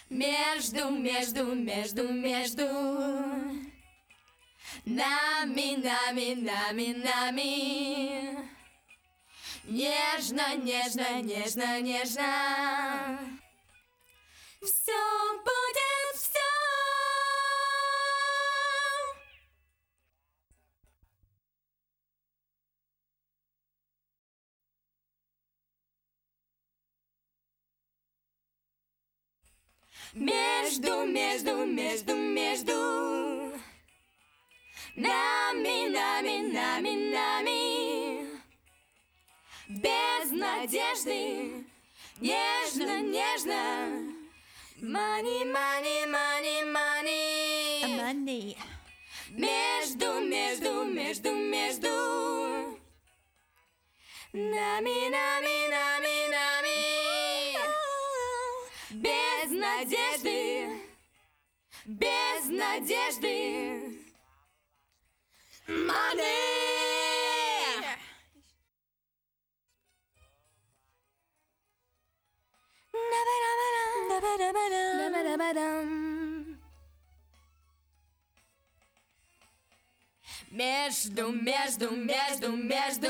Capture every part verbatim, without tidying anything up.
Между, между, между, между нами, нами, нами, нами. Нежно, нежно, нежно, нежно. Все будет, все. Между, между, между, между нами, нами, нами, нами. Без надежды, нежно, нежно. Money, money, money, money. Money. Между, между, между, между нами, нами, нами, нами. Без надежды, без надежды. Money. Между, между, между, между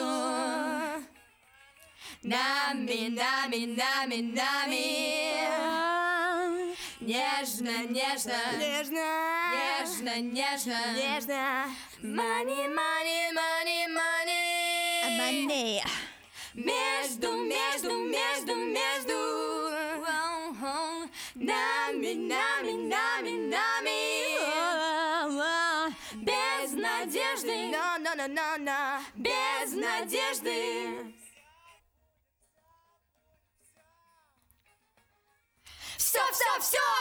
нами, нами, нами, нами. Нежно, нежно, Нежно. нежно, нежно, Нежно. Money, money, money, money. Money. Между, между, между, между нами, нами, нами, нами. Без надежды, No, no, no, no, no. без надежды. Все, все, все.